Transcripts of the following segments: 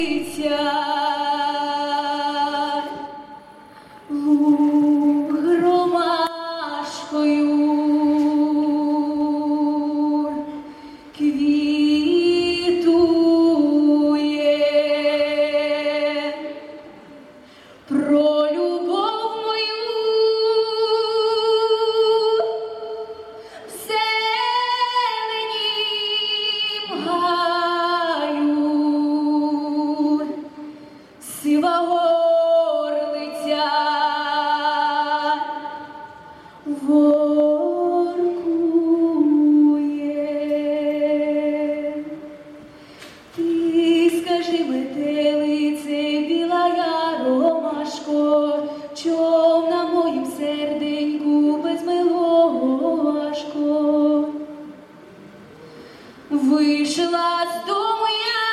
луг ромашкою квітує, про любов мою в зеленім гаю сива горлиця воркує. Ти скажи, метелице, біла я ромашко, чом на моїм серденьку безмилого важко. Вийшла з дому я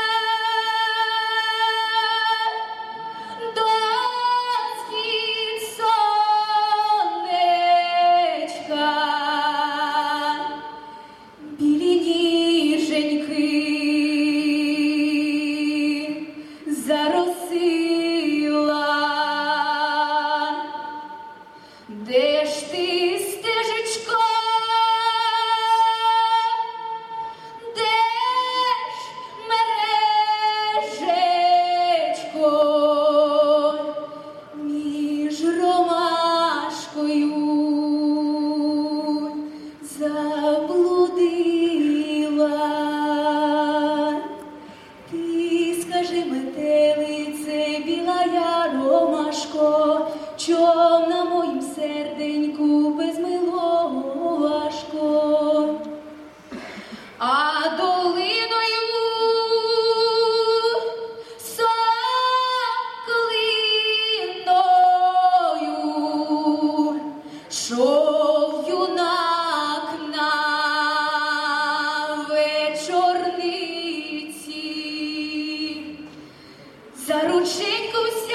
до схід сонечка, білі ніженьки заросила. Де ж ти, стежечко, де ж мережечко між ромашкою заблудила? Ти скажи, метелице, біла я ромашко, чом на моїм серденьку безмилого важко. А долиною соколиною шов юнак на вечорниці, за рученьку взяв